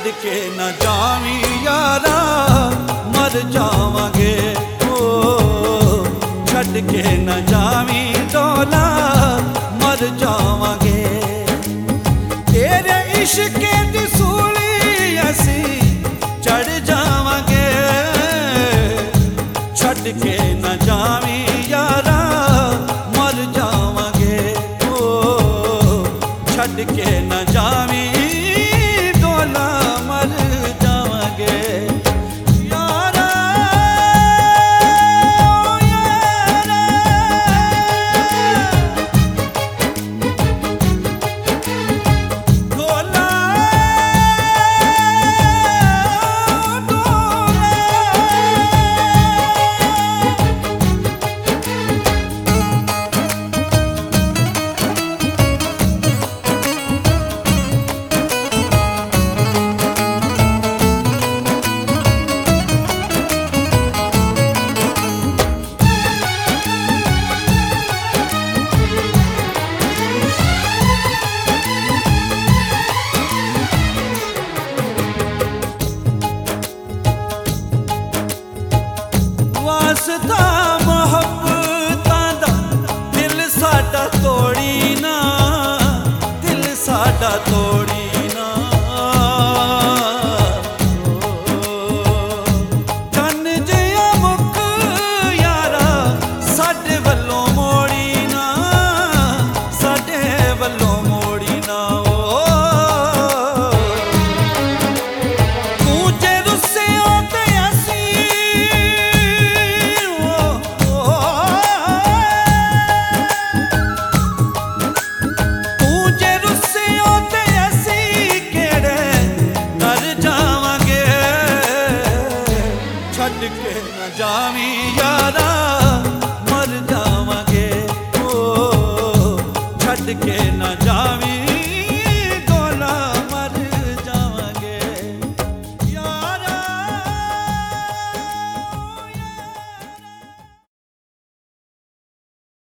के न जावी यारा मर जावांगे। ओ छड़ के न जावी डोला मर जावांगे। तेरे इश्क दी सूली असी चढ़ जावांगे। छड़ के न जावी यारा मर जावांगे। ओ छड़ के न जावी डोला मर जावांगे। यारा यारा डोला वास्ता मोहब्बतां दा दिल साडा तोड़ी ना, दिल साडा तोड़ी ना। कन जिया मुक यारा साडे वल्लों मोड़ी ना, साडे वल्लों मोड़ी ना। तू जे रुस्से ते असी छड़ के न जावी यारा मर जावांगे। ओ छड़ के न जावी